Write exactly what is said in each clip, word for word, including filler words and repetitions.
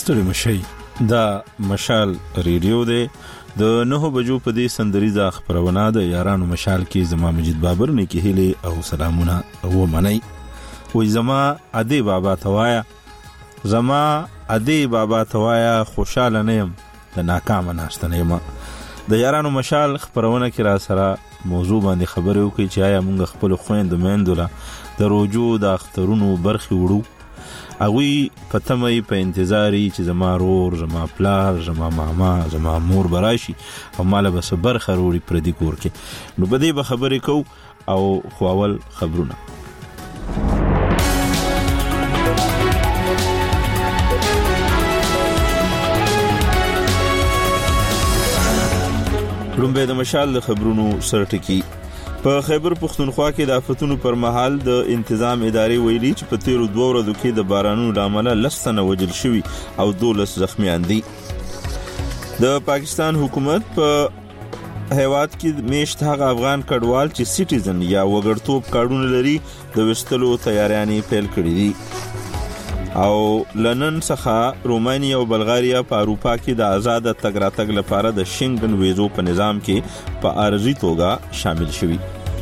ستړي مشي دا مشال ریډیو دی د نهو بجو په دې سندریزه خبرونه د یارانو مشال کې زما مجید بابر نه کې هلي او سلامونه او منی وې زما ادي بابا توایا زما ادي بابا توایا خوشاله نه يم د ناکام ناشته نه يم د یارانو مشال خبرونه کې را سره موضوع باندې خبرې وکړي چې آیا موږ خپل خويند میندوله د روجو د اخترونو برخي وړو اوی پتمې په انتظاری چې زما رور زما پلار زما ماما زما مور براشي او مال به صبر خروري پر دې کور کې نو بده به خبرې کو او خو اول خبرونه لومبه د مشال د خبرونو سرټکی په خیبر پختونخوا کې د آفتونو پر مهال د انتظام ادارې ویلي چې په تیرو دوه ورځو کې د بارانونو لامل لسنه وجل شوی او دولس زخمیان دي د پاکستان حکومت په هیواد کې میشت هغه افغان کډوال چې سټیزن یا وګړتوب کارډونه لري د وستلو تیاریانې پیل کړې دي او لندن څخه رومانیا او بلغاریا په اروپا کې د آزاد تګ راتګ لپاره د شنګن ویزو په نظام کې په عارضي توګه شامل شوي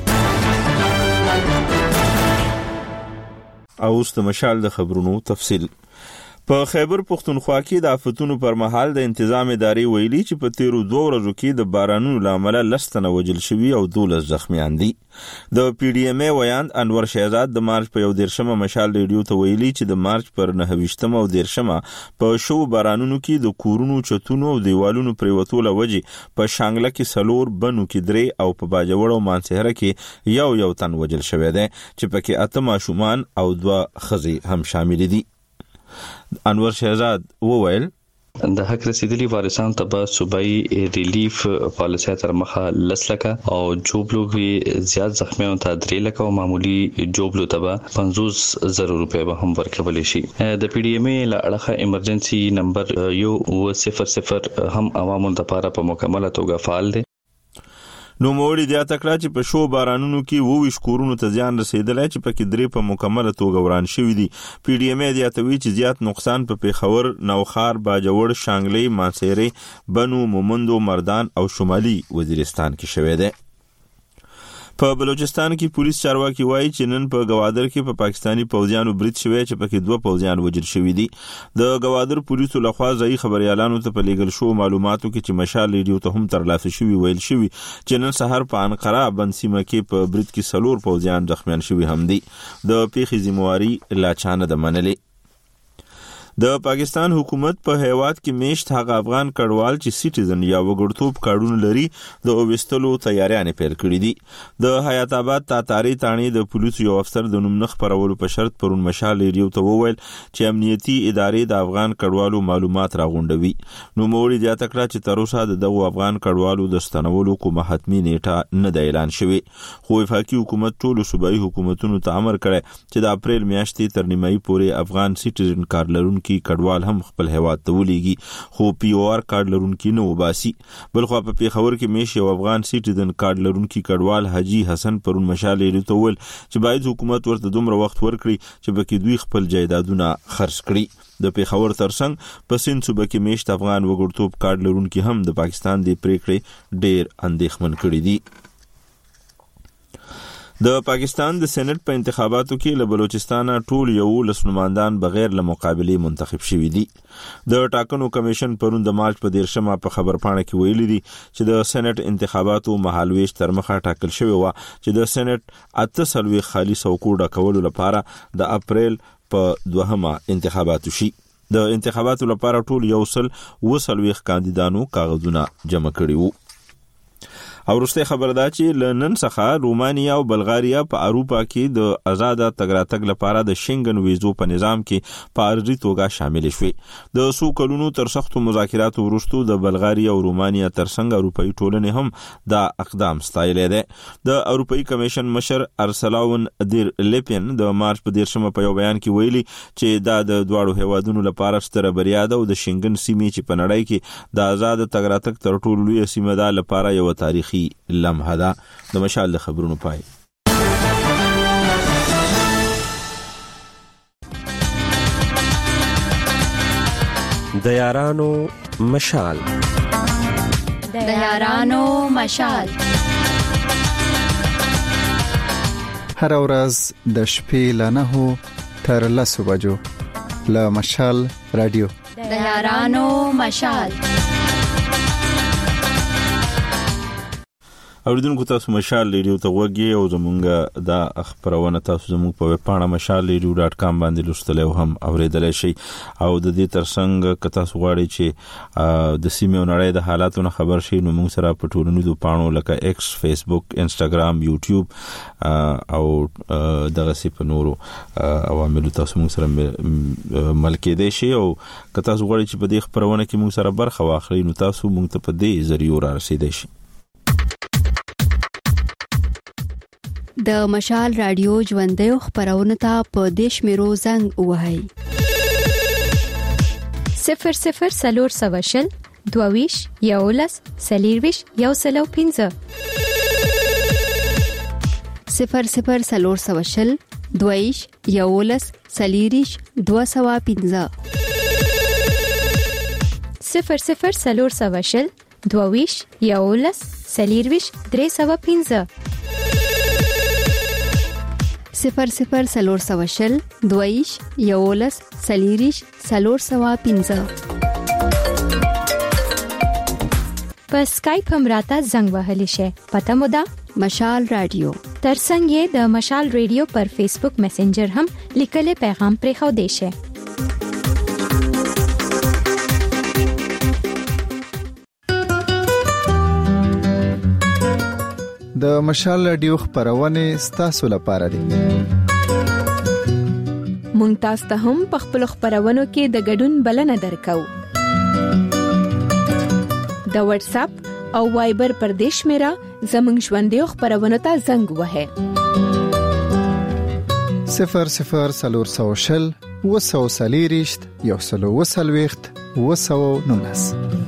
او اوس د مشال د خبرونو تفصیل په خیبر پختونخوا کې د آفتونو پر مهال د انتظام ادارې ویلي چې په تیرو دوه ورځو کې د بارانونو لامل لسنه وجل شوی او دولس زخمیان دي د پی ډی ایم ای ویاند انور شهزاد د مارچ په یو دیرشمه مشال ریډیو ته ویلي چې د مارچ پر نهه او دیرشمه په شو بارانونو کې د کورونو چتونو او دیوالونو پریوتو لوجي په شانګله کې سلور بنو کې درې او په باجوړ او مانسهره کې یو یو تن وجل شوی دی چې پکې اته ماشومان او دوه خزي هم شامل دي انور شهزاد وویل د حق رسیدلی وارثان ته به صوبایي ریلیف پالیسي تر مخه لسلکه او جوبلو وی زیات زخمیان ته درې لکه او معمولی جوبلو ته به پنځوس زره روپۍ به هم ورکول شي د پی ډی ایم ای له اړخه ایمرجنسي نمبر یو صفر صفر هم عوامو لپاره په مکمله توګه فعال دی نو موړي د اتکړه چې په شو بارانونو کې وویش کورونو ته ځان رسیدلای چې پکې درې په مکمله توګه وران شوی دي پی ډی ایم ای د اتوی چې زیات نقصان په پیښور نوخار باجوړ شانګلې مانسيري بنو مومندو مردان او شمالي وزیرستان کې شوی دی په بلوچستان کې پولیس چارواکي وایي چې نن په گوادر کې په پاکستانی پوځیانو برید شوی چې پکې دوه پوځیان وژل شوی دي د گوادر پولیسو لخوا ځای خبريالانو ته په لیګل شو معلوماتو کې چې مشال ریډیو ته هم ترلاسه شوی ویل شوی چې نن سحر په انقره بنسیمه کې په برید کې سلور پوځیان زخمیان شوی هم دي د پیښې ذمہواری لا چانه د منلې د پاکستان حکومت په هیواد کې میشت هغه افغان کډوال چې سټیزن یا وګړتوب کارډونه لري د اوبستلو تیاریانې پیل کړې دي د حیات آباد تاتاری تانی د پولیسو یو افسر د نوم نخ پرولو په شرط پرون مشال ریډیو ته وویل چې امنیتي ادارې د افغان کډوالو معلومات راغونډوي نو موري د اتکړه چې تر اوسه دغه افغان کډوالو د ستنولو کومه حتمی نیټه نه د اعلان شوی خو وفاقي حکومت ټول صوبایي حکومتونو ته امر کړی چې د اپریل میاشتې تر نیمایي پورې افغان سټیزن کار لرونکي کډوال هم خپل هیواد ته ولېږي خو پی او آر کارت لرونکي نه وباسي بلخو په پیښور کې میش یو افغان سټیزن کارت لرونکي کډوال حاجی حسن پرون مشال ریډیو ته ویل چې باید حکومت ورته دومره وخت ورکړي چې بکې دوی خپل جایدادونه خرڅ کړي د پیښور ترڅنګ په سند صوبه کې میشت افغان وګړتوب کارت لرونکي هم د پاکستان د پریکړې ډېر اندېښمن کړي دي د پاکستان د سېنات په انتخاباتو کې له بلوچستان ټول یو لسنماندان بغیر له مقابله منتخب شوي دي د ټاکنو کمیشن پرون د مارچ په دیرشمه په خبرپاڼه کې ویلي دي چې د سېنات انتخاباتو مهالويش تر مخه ټاکل شوی و چې د سېنات اته سلوي خالي څوکو ډکولو لپاره د اپریل په دوهمه انتخاباتو شي د انتخاباتو لپاره ټول یو سل وسلوي کاندیدانو کاغذونه جمع کړي وو او وروسته خبر ده چې لندن څخه رومانیا او بلغاریا په اروپا کې د آزاد تګ راتګ لپاره د شنګن ویزو په نظام کې په عارضي توګه شامل شوي د سو کلونو تر سختو مذاکراتو وروسته د بلغاریا او رومانیا ترڅنګ اروپאי ټولنې هم دا اقدام ستایلی دی د اروپאי کمیشن مشر ارسلاون دیر لیپین د مارچ په دیرشمه په یو بیان کې ویلي چې دا د دواړو هیوادونو لپاره ستره بریا ده او د شنګن سیمې چې په نړۍ کې د آزاد تګ راتګ تر ټولو لوی سیمه ده لپاره یو تاریخي لمحه ده د مشال د خبرونو پای د یارانو مشال د یارانو مشال هر ورځ د شپې له نهو تر لسو بجو له مشال رادیو د یارانو مشال. اوریدونکو تاسو مشال ریډیو ته وګورئ او زمونږ د خبرونه تاسو زموږ په ویب پاڼه مشال ریډیو ډاټ کام باندې لوستلی او هم اوریدلای شئ. او د دې ترڅنګ که تاسو غواړئ چې د سیمې او نړۍ د حالاتو نه خبر شئ نو موږ سره په ټولنیزو پاڼو لکه ایکس، فیسبوک، انسټاګرام، یوټیوب او دغه سی په نورو عواملو تاسو موږ سره مل کېدای شئ. او که تاسو غواړئ چې په دې خبرونه کې موږ سره برخه واخلئ نو تاسو موږ ته په دې ذریعہ را رسیدای شئ. د مشال رادیو ژوندۍ خبرونه ته په دیش میرو زنګ وهاي صفر صفر سلور سواشل دوویش یولس سلیرویش یو سلو پینزه صفر صفر سلور سواشل دوویش یولس سلیریش دو سوا پینزه صفر صفر سلور سواشل دوویش یولس سلیرویش درې سوا پینزه صفر صفر سلور سواشل دویش یولس سلیریش سلور سوا پینزه. په سکایپ هم راته زنګ وهلی شي. پته مو ده مشال رادیو. ترڅنګ یې د مشال رادیو پر فیسبوک میسنجر هم لیکل پیغام پرې خو دی شي. د مشال رادیو خبرونه ستاسو لپاره دي. مونږ تاسو ته هم په خپل خبرونو کې د ګډون بلنه درکو. د واتس اپ او وایبر پر دیش میرا زمنګ ژوندۍ خبرونه ته زنګ وهه صفر صفر سلور سوشل وسو سلیریشت یو سلو وسلويخت وسو نونس.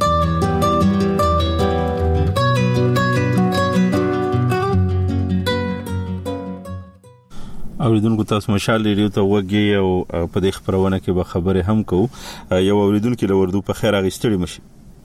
اوریدونکو تاسو مشال ریډیو ته وګورئ او په دې خبرونه کې به خبرې هم کوو. یو اوریدونکو له وردو په خیر اغستړي مشي.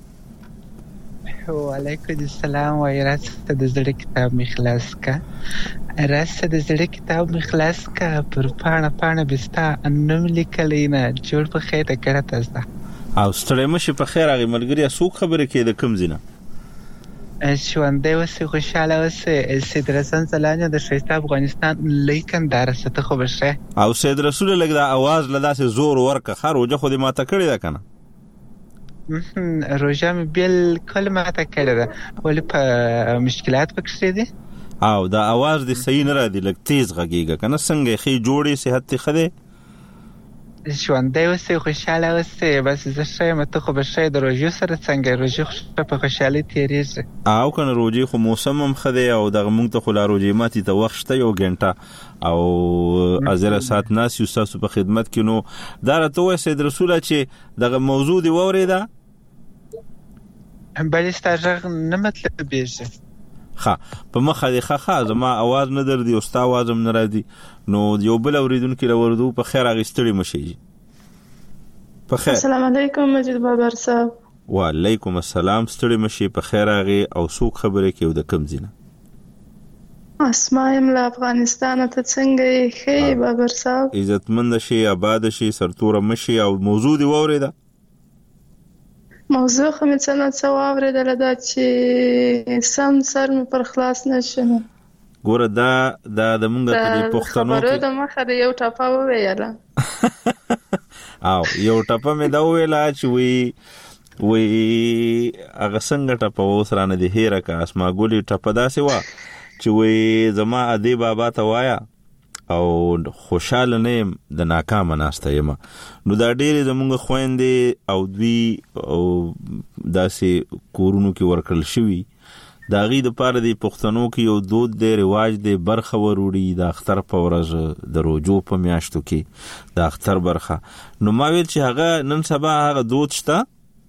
وعلیکم السلام و راست د زړه کتاب مخلاص کا راست د زړه کتاب مخلاص کا پر پاڼه پاڼه بستا انم لیکلینا جوړ په خېټه کړه تاسو. او ستړي مشي په خیر اغه ملګری سو خبره کې د کم زینه ژوندۍ اوسې خوشاله اوسې. سید رسول سلانه د شیسته افغانستان لیکن درسته خو بشه. او سید رسول لګ دا आवाज لداسه زور ورکه خروجه خو دې ماته کړی دا کنه روجه مې بالکل ماته کړی دا ولې په مشکلات پکې دي. او دا आवाज دې صحیح نه را دي لګ تیز غږیږي کنه څنګه خې جوړې صحت ته خده ژوندۍ اوسې خوشاله اوسې. بس زه ښه مته خو بشه د روجو سره څنګه روجو په خوشالي تیریږي. او کنه روجي خو موسم هم خده او دغه مونږ ته خو لا روجي ماتي ته وخت شته یو غنټه او ازره سات ناس یو تاسو په خدمت کې نو دا راته وای سید رسول چې دغه موضوع دی وریدا هم بل ستاره نه مطلب بیږي. ها په مخه دی خخه زما आवाज نه در دی او ستا आवाज هم نه را دی نو یو بل اوریدونکو له وردو په خیر اغستړي مشي. په خیر. السلام علیکم مجید بابر صاحب. وعلیکم السلام. ستړي مشي په خیر اغه او څوک خبره کې د کم زینه. اسماء له افغانستان ته څنګه خې بابر صاحب؟ عزتمند شي آباد شي سرتور مشي او موضوع دی وریدا. موضوع خو مې څنګه څو اوریدل دا چې سم سر مې پر خلاص نشم. ګوره دا دا د مونږ په پښتنو خبرو د مخه د یو ټاپه وویله او یو ټاپه مې دا ویلا چې وی وی هغه څنګه ټاپه وسرانه دی هیره کا اسما ګولي ټاپه داسې وا چې وی زما ادي بابا ته وایا او خوشاله نه د ناکام ناسته یم. نو دا ډېر زمونږ خويندې او دوی او داسې کورونو کې ورکل شوی دا غي د پاره دی پښتنو کې یو دود دی رواج دی برخه وروړي د اختر په ورځ د روجو په میاشتو کې د اختر برخه. نو ما ویل چې هغه نن سبا هغه دود شته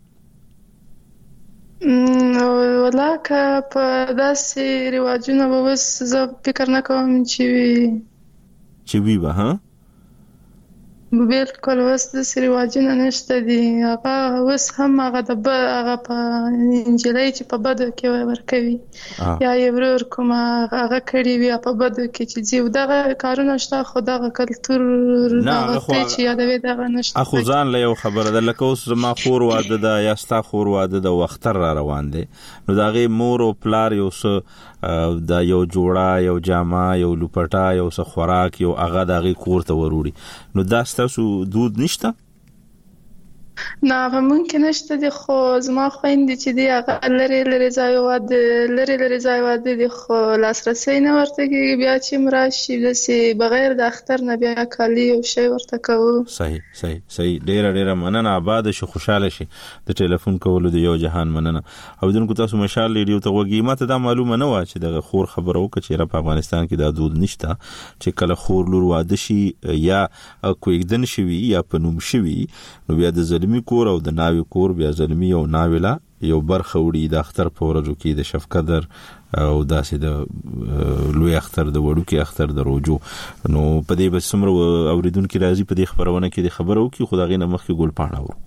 ولاکه په داسې رواجونه به وس زه فکر نه کوم چې وي چې وي به ها بالکل اوس د رواجونه نشته دي. هغه اوس هم هغه د هغه په انجلۍ چې په بدو کې ورکوي یا یې ورور کوم هغه کړي وي په بدو کې چې ځي دغه کارونه شته، خو دغه کلتور دغه چې یادوي دغه نشته. اخو ځان له یو خبره ده، لکه اوس زما خور واده ده یا ستا خور واده ده او اختر را روان دی، نو د هغې مور او پلار یو څه دا یو جوړه یو جامه یو لوپټه یو څه خوراک یو هغه د هغې کور ته وروړي، نو دا ستاسو دود نشته؟ نه هغه ممکن نشته دي، خو زما خویندې چې دي هغه لرې لرې ځای واده لرې لرې ځای واده دي، خو لاسرسی نه ورته کېږي. بیا چې م راشي داسې بغیر د اختر نه بیا کالي او شی ورته کوو. صحیح صحیح صحیح. ډېره ډېره مننه، آباده شي، خوشحاله شي. د ټلیفون کولو د یو جهان مننه. اوریدونکو تاسو مشال ریډیو ته غوږی، ماته دا معلومه نه وه چې دغه خور خبره وکړه چې په افغانستان کې دا دود نشته چې کله خور لور واده شي یا کویږدن شوي یا په نوم شوي، نو بیا د زلمی کور او د ناوی کور بیا زلمی او ناویلا یو برخه وړي د اختر په ورځو کې د شفقدر او داسې د لوی اختر د وړوکی اختر د روجو. نو په دې به څومره اوریدونکو راځي په دې خبرونه کې د خبرو کې خدای نه مخکې ګل پاڼه ورو.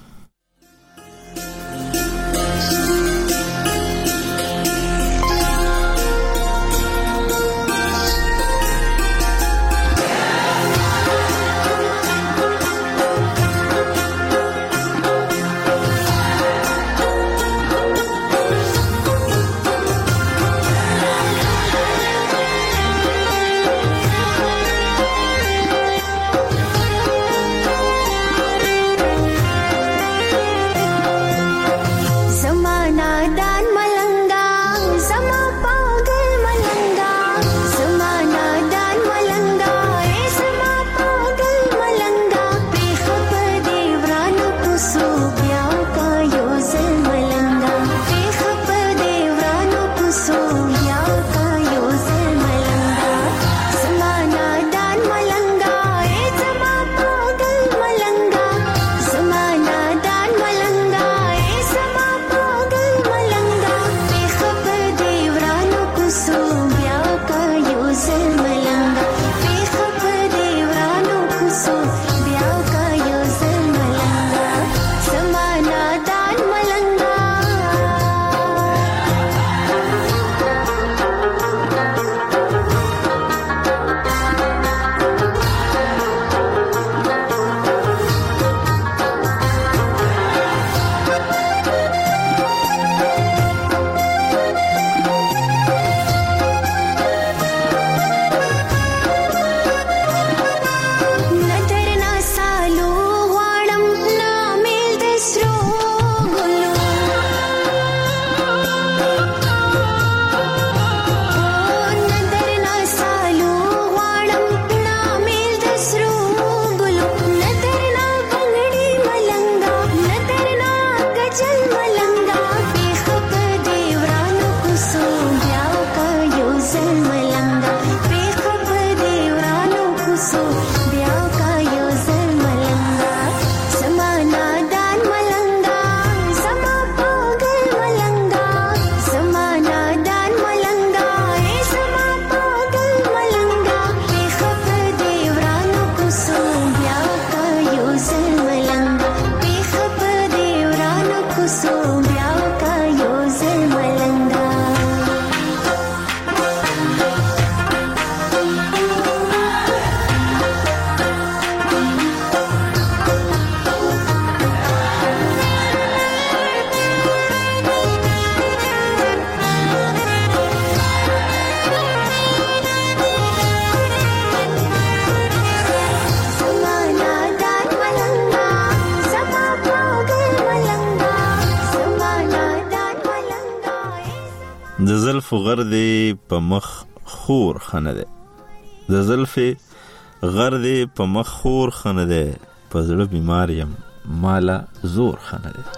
د زلف غردې په مخ خور خنه ده، د زلف غردې په مخ خور خنه ده، په زړه بیمار یم مالا زور خنه ده.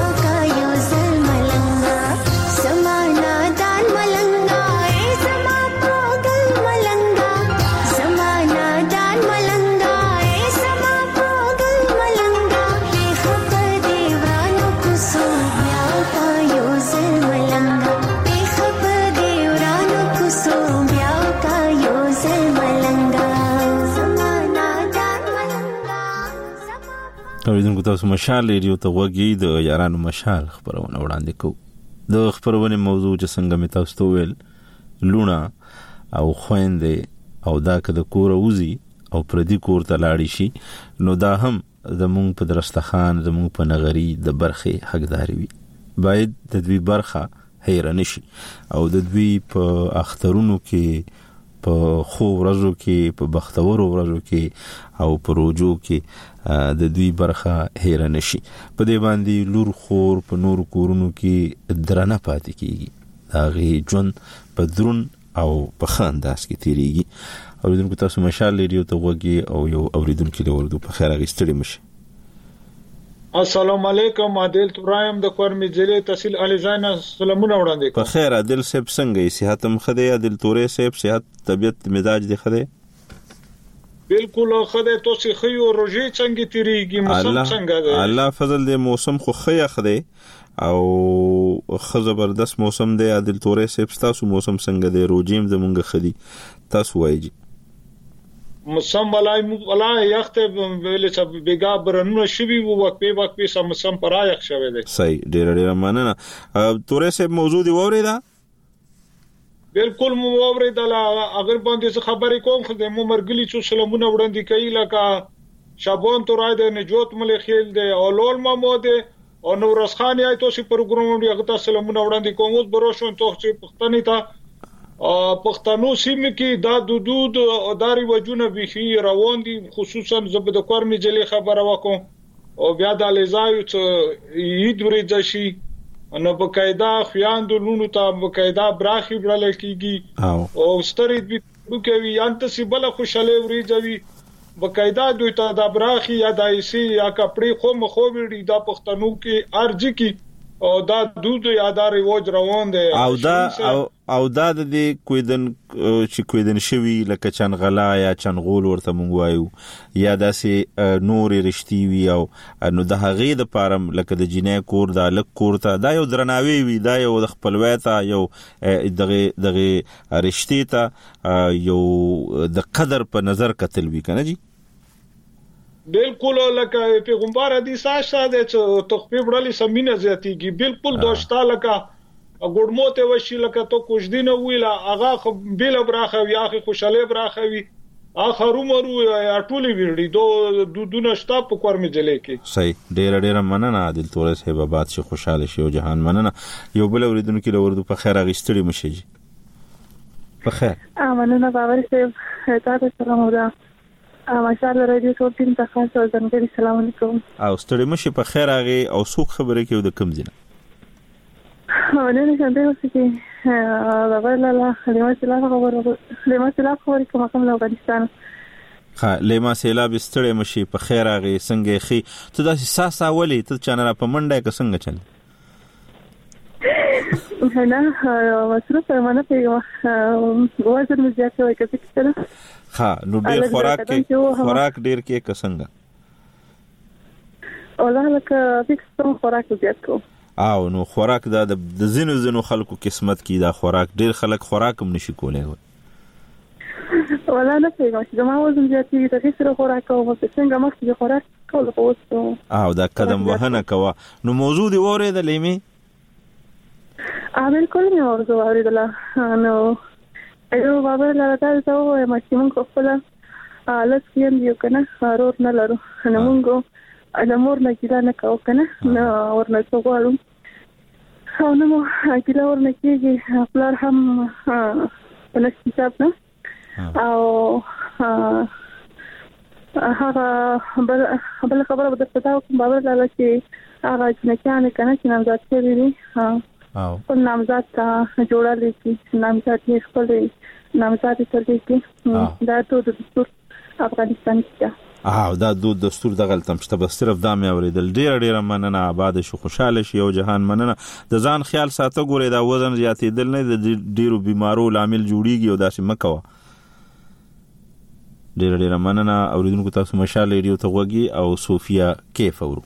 Sama اوریدونکو تاسو مشال ریډیو ته وګورئ د یارانو مشال خبرونه وړاندې کوو. د خبرونه موضوع چې څنګه می تاسو ته ویل لونه او خويندې او دا که د کور اوزي او پردي کور ته لاړ شي نو دا هم زمونږ په درستخان زمونږ په نغري د برخه حقداري وي. باید د دوی برخه هیر نشي او د دوی په اخترونو کې په خو ورځو کې په بختورو ورځو کې او په روجو کې د دوی برخه هیر نشي. په دې باندې لور خور په نور کورونو کې درنه پاتې کیږي. دا غي جون په درون او په خانداس کې تیریږي. اوریدونکو تاسو مشال ریډیو ته وګورئ او یو اوریدونکو له ورته په خیر غستړي مشي. السلام علیکم. عادل ابراهیم د کورمي ضلع تحصیل الیزانا سلامونه وړاندې کوم. په خیر عادل صاحب څنګه صحت هم خده؟ عادل تورې صاحب صحت طبيعت مزاج دی خده؟ بالکل خده. تاسو خو یو روزي څنګه تیریږي؟ موسم څنګه دی؟ الله فضل دی. موسم خو خیا خده او خو زبردست موسم دی. عادل تورې صاحب تاسو موسم څنګه دی؟ روجیم زمونږ خدي تاسو وایي موسم ولای ولای یخت ویل چې بیګا برنونه شوی وو وقفه وقفه سم سم پرایخ شوی دی. صحیح. ډیر ډیر مننه. تورې صاحب موضوع دی وریدا؟ بالکل مو وریدا. اگر باندې خبرې کوم خو د مو مرګلی چې سلامونه وړاندې کوي لکه شابان تورای د نجوت ملک خیل دی او لول محمود او نورس خان یې تاسو پروګرام دی هغه تاسو سلامونه وړاندې کوم. اوس بروشون ته چې پښتني ته پښتنو سیمه کې دا د دود او داري وجونه بيخي روان دي. خصوصا زبد کورمي جلي خبره وکم او بیا د لزایو چې عید ورځ شي نو بقاعده خیاند لونو ته بقاعده براخي بل کېږي او سترید به کوي انت سیبل خوشاله ورځوي بقاعده دوی ته د براخي یا دایسي یا کپڑے خو مخو وړي دا پښتنو کې ارجی کې او دا دود یاداري وج روان دي او دا او او دا د دې کویدن چې کویدن شوی لکه چنغلا یا چنغول ورته مونږ وایو یا داسې نور رښتي وي او نو د هغې د پارم لکه د جنې کور د الک کور ته دا یو درناوی وي. دا یو د خپلوي ته یو دغه دغه رښتي ته یو د قدر په نظر کتل وی کنه جی. بالکل لکه پیغمبر حدیث آشاده چې تخفیف وړلی سمینه زیاتیږي. بالکل دوشتا لکه ګډموته وشي لکه تو کوج دینه ویلا هغه بیل براخه وی اخی خوشاله براخه وی اخرو مرو ټولي ویړي دو دونه شتا په کورمي جلې کې. صحیح. ډیر ډیر مننه عادل تورې صاحب. آباد شي خوشاله شي او جهان مننه. یو بل اوریدونکو له ورته په خیر غستړي مشي. په خیر. امنه باور صاحب تاسو سلام ودا ماشاءالله رادیو ټول ټیم ته خاص ځانګړي سلام علیکم. او ستړي مشي په خیر هغه او څوک خبره کوي د کم ځنه؟ ونه څنګه اوسې چې دا ولا لما سلا خبره لما سلا خبره کوم کوم افغانستان. ها لما سلا بستړي مشي په خیر هغه څنګه خي ته داسې ساسا ولي ته چانه په منډه کې څنګه چل؟ نه مصروف ما نه پیغام وزن مې زیات وای کته کړه. ها نو ډیر خوراک کې خوراک ډیر کې کسنګ اوله لکه فکس خوراک زیات کو او نو خوراک دا د زینو زینو خلکو قسمت کې دا خوراک ډیر خلک خوراک هم نشي کولای. ولا نه پیغام چې ما وزن زیات دي ته سره خوراک او څنګه مخکې خوراک کول خو او دا قدم وهنه کوا. نو موضوع دی وره د لیمه ا بالکل نه ورته اوریدل نو ایو بابا لاره ته و ما چې مونږ خپل لږ کېم یو کنه رور نه لرو نو مونږ د مور نه کیدا نه کاو کنه نو ورنه څوغړم او نو کیدا ورنه کېږي خپل هم په لږ حساب نه او هغه بل بل خبره به تاسو ته بابا لاره چې هغه چې نه کنه چې نامزاد کړی ها او په نامزاد ته جوړل کی نامزاد یې خپل نامزاد ترې کی دا ټول د دستور افغانستان کې اه دا د دستور د غلطم شته بس صرف دا مې اوریدل. ډیر ډیر مننه. آباد شو خوشاله شي او جهان مننه. د ځان خیال ساته ګورې دا وزن زیاتېدل نه د ډیرو بیمارو لامل جوړیږي او داسې مکوه. ډیر ډیر مننه. اوریدونکو تاسو مشال ریډیو ته وګورئ او صوفیا کیف اورو.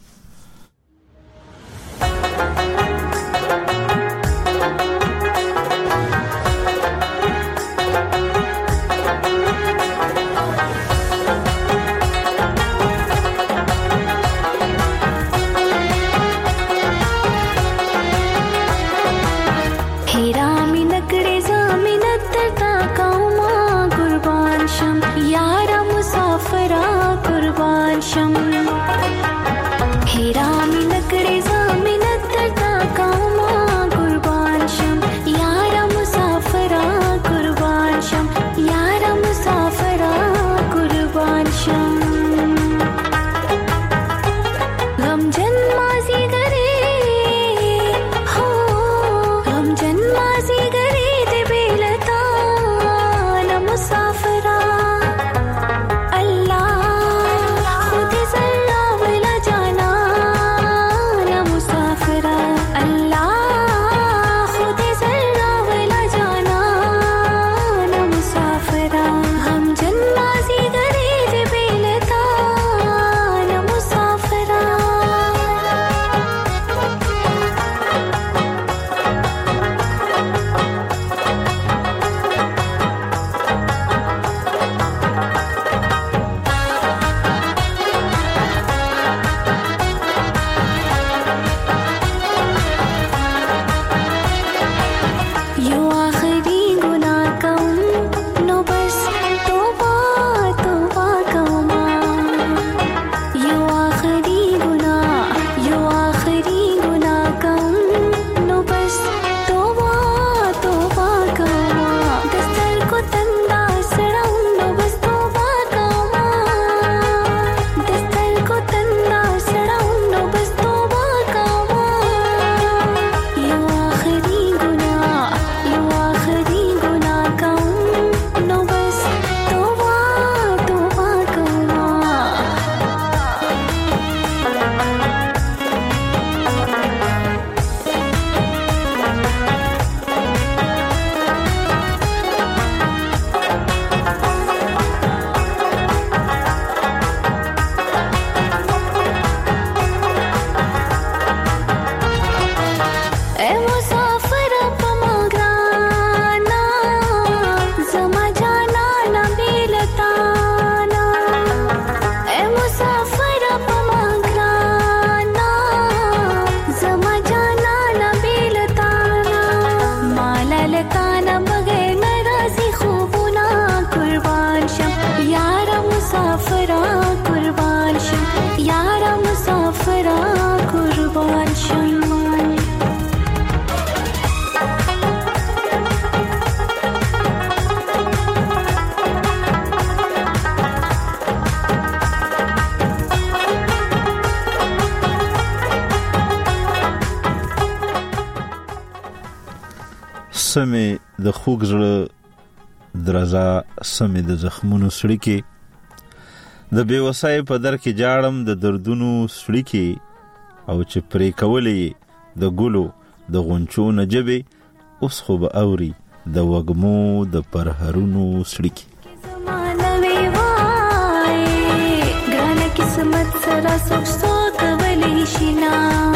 سمې د خوږ زړه درزا سمې د زخمونو سړي کې د بېوسۍ په در کې جاړم د دردونو سړي کې او چې پرې کولې د ګلو د غونچو نه جبې اوس خو به اوري د وږمو د پرهرونو سړي کې زمانه وی وای ګرانه قسمت سره سوچ سوچ ولی شینا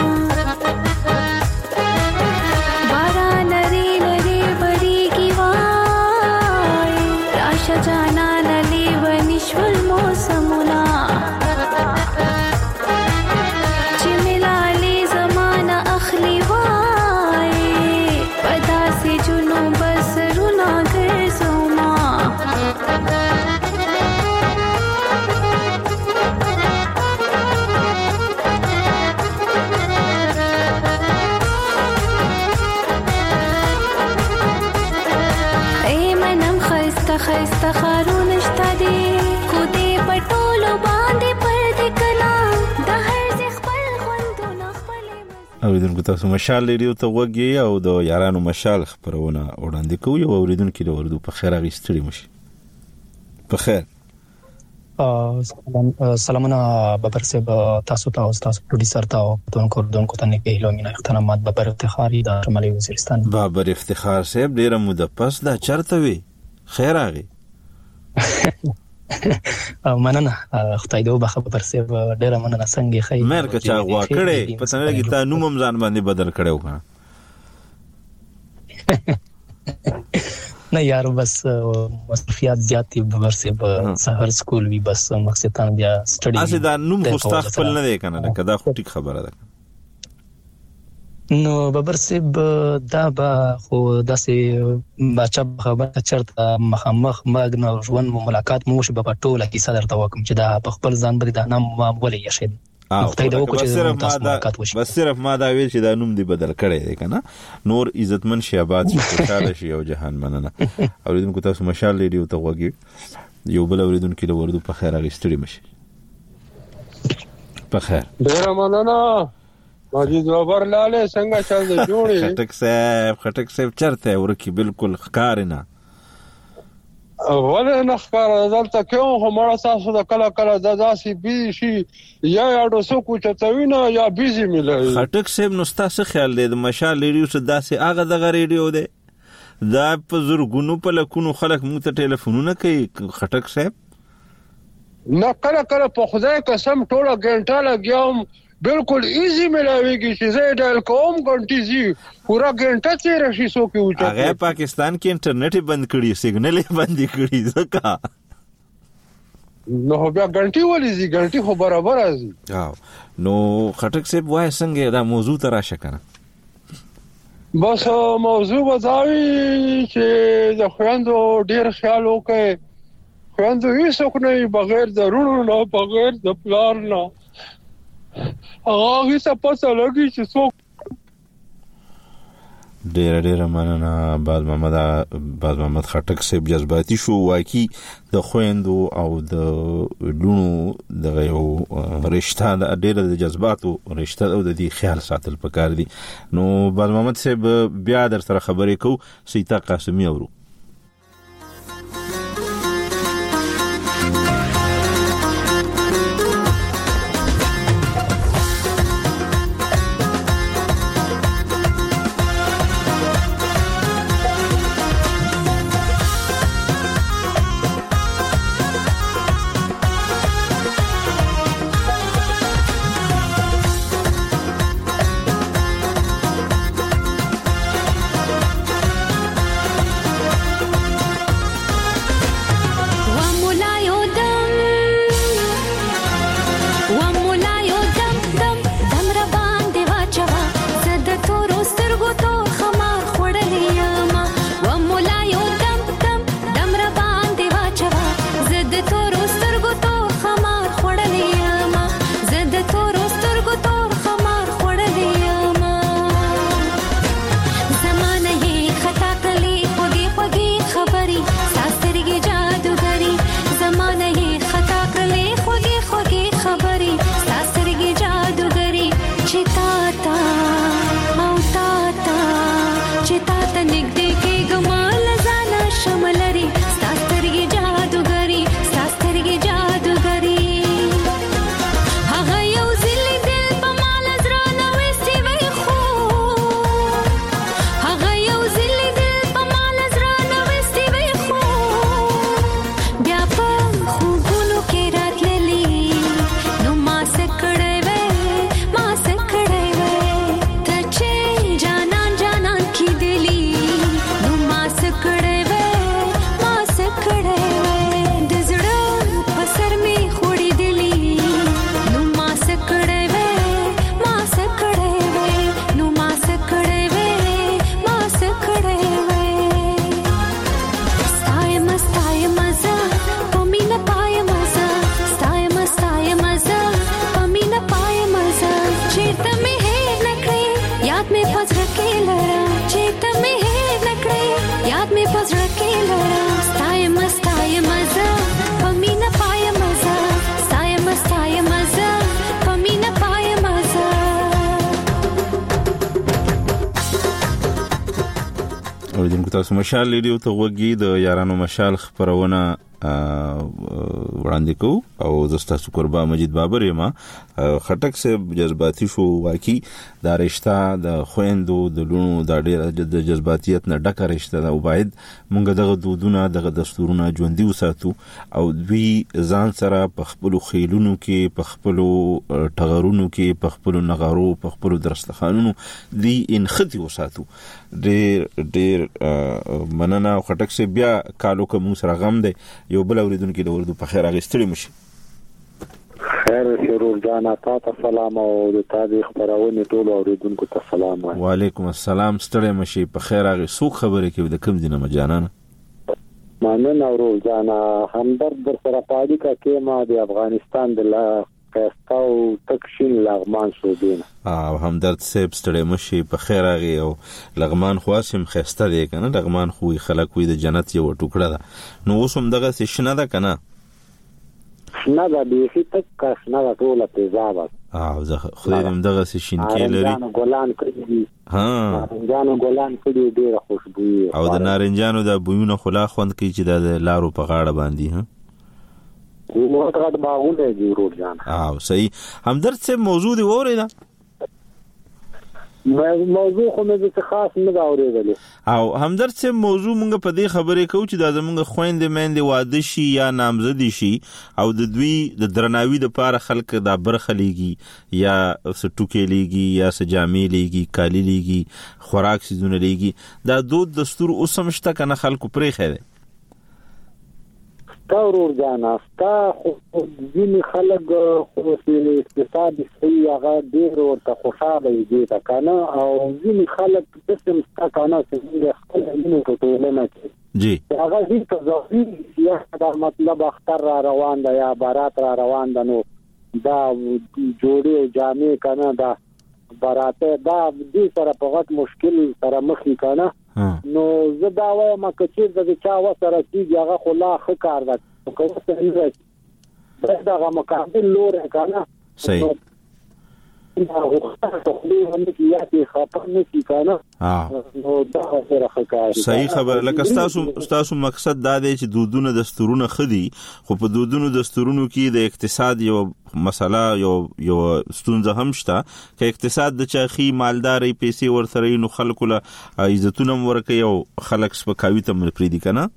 باران لري لري بری کی وای راشه جانا للی ونشول موسمنا چې ملالي زمانه اخلي وای پدا سي جنو بسرنا ګرځوما خسته خارون شته دي خو دې پټولو باندې پر دې کنا د هر ځای خپل خوندونه خپل اوریدونکو تاسو مشال لري او ته وګي او د یارانو مشال خبرونه وړاندې کوي او اوریدونکو د وردو په خیر اغستړي مشي په خیر سلام سلامونه ببر صاحب تاسو ته او تاسو پروډوسر ته او دونکو دونکو ته نه کېلو مینا اختنامات ببر افتخاری د شمالي وزیرستان ببر افتخار صاحب ډیره موده پس دا چرته وی خیر آغی مننه خدای دې وبخښه په پرسه ډېر مننه څنګه خیر مېر که چا غوا کړي په څنګه کې تا نوم هم ځان باندې بدل کړو کنه نه یار بس مصرفيات زیات دي ورسه په سحر سکول وی بس مقصدان بیا سټډي اسی دا نوم خو خپل نه دی کنه کدا خو ټیک خبره ده نو ببر صاحب دا به خو داسې بچا خبره چرته مخامخ مګ نو ژوند مو ملاقات مو شي په ټوله کې صدر ته وکم چې دا په خپل ځان باندې دا نام ولې یشي خدای دې وکړي چې تاسو ملاقات وشي بس صرف ما دا ویل چې دا نوم دې بدل کړی دی کنه نور عزتمن شي آباد شي خوشاله شي او جهان مننه اوریدونکو تاسو مشال لري او ته وګي یو بل اوریدونکو د وردو په خیر اغستړي مشي په خیر ډیر مننه ماجد بابر لاله څنګه چل دی جوړي خټک صاحب خټک صاحب چرته ورکی بالکل ښکار نه ولې نه ښکار دلته کوم همړه تاسو د کلا کلا د داسي بي شي یا اډو سو کو چتوینا یا بيزي ملای خټک صاحب نو تاسو خیال دی د مشال ریډیو څخه داسي هغه د ریډیو دی دا په زورګونو په لکونو خلک مو ته ټلیفونونه کوي خټک صاحب نه کله کله په خدای قسم ټوله ګنټه لګیام بالکل ایزی ملاویږي چې زه ډایل کوم غونټي زی پورا غنټه تیر شي سو کې وچا هغه پاکستان کې انټرنیټ بند کړی سیګنل بند کړی ځکه نو بیا غنټي ولې زی غنټي خو برابر ازي نو خټک صاحب وای څنګه دا موضوع ترا شکنه بس موضوع وځاوي چې د خويندو ډیر خیال وکړي خويندو هیڅ نه بغیر د رونو نه بغیر د پلان نه هغه څه پڅ لګي چې څوک ډیر ډیر مننه باز محمد باز محمد خټک صاحب جذباتي شو واکي د خويندو او د لونو د یو رشتہ د ډیر د جذباتو رشتہ او د دې خیال ساتل پکار دي نو باز محمد صاحب بیا در سره خبرې کو سیتا قاسمی اورو اوریدونکو تاسو مشال ریډیو ته وګورئ د یارانو مشال خبرونه وړاندې کوو او زستا قربا مجید بابر یم. خټک سے جذباتي شو واقعي دا رشتہ د خويندو د لونو د ډېر د جذباتیت نه ډکه رشتہ ده او باید مونږ دغه دودونه دغه دستورونه ژوندۍ وساتو او دوی ځان سره په خپل خیلونو کې په خپل ټغرونو کې په خپل نغارو په خپل درستخانونو دی انختی وساتو. ډېر ډېر مننه. خټک سے بیا کالو کوم سره غم دی یو بل اوریدونکو د اردو په خیر اغستړي مشي. خیر شرور جانا تاسو سلام او د تاریخ خبرونه ټول اوریدونکو ته سلام. وعلیکم السلام. ستړي مشي په خیر اغه سو خبره کې د کوم دینه مجانان مانه اورو جانا همدرد در سره پاډی کا کې ما د افغانستان د لا کاستاو تکشین لغمان شو دین او همدرد سیب ستړي مشي په خیر اغه او لغمان خواسم خسته دی کنه. لغمان خو خلک وي د جنت یو ټوکړه ده نو اوس هم دغه سشنه ده کنه نه دا بیخی تک کاش نه دا ټوله تیزاب او زه خدای هم دغه سشین کې لري. نارنجانو ګلان کړي ها نارنجانو ګلان کړي ډېر خوشبوئی او د نارنجانو د بویونو خلا خوند کوي چې د لارو په غاړه باندې ها نو تر دا باغونه دی ورور جان. او صحیح. همدرد سے موضوع دی وره موضوع خو مې څه خاص نه دا اورېدلې او همدرد سے موضوع مونږ په دې خبرې کوو چې دا زمونږ خويندې مېندې واده شي یا نامزدي شي او د دوی د درناوي د پاره خلک دا برخه لېږي یا سټوکې لېږي یا سجامې لېږي کالی لېږي خوراک سيزونه لېږي. دا دود دستور اوسمشته کنه خلکو پرې خېره تاورور جانا ستا خو ځینې خلک خو اقتصادي صحیح هغه ډېر ورته خوشاله دي تا کنه او ځینې خلک دسم ستا کنه چې خپل علمي ټولنه کې جی هغه هیڅ ځوابي یا دا مطلب اختر را روان ده یا بارات را روان ده نو دا جوړي او جامې کنه دا باراته دا دې سره په غټ مشکل سره مخې کنه نو زه دا وایم چې د چا وسره چې هغه خلا خ کار ده کوم څه نه راځي دا هغه مقابل لور کنه صحیح دا وخت ته خو هم کې یاتي خپل نه کی کنه نو دا سره خ کار صحیح خبر. لکه تاسو تاسو مقصد دا دی چې دودونه دستورونه خدي خو په دودونو دستورونو کې د اقتصاد یو مسله یو یو ستونزه هم شته چې اقتصاد د چاخي مالداري پیسې ورسره نو خلکو له عزتونه ورکه یو خلک سپکاوي ته مل پریدي کنه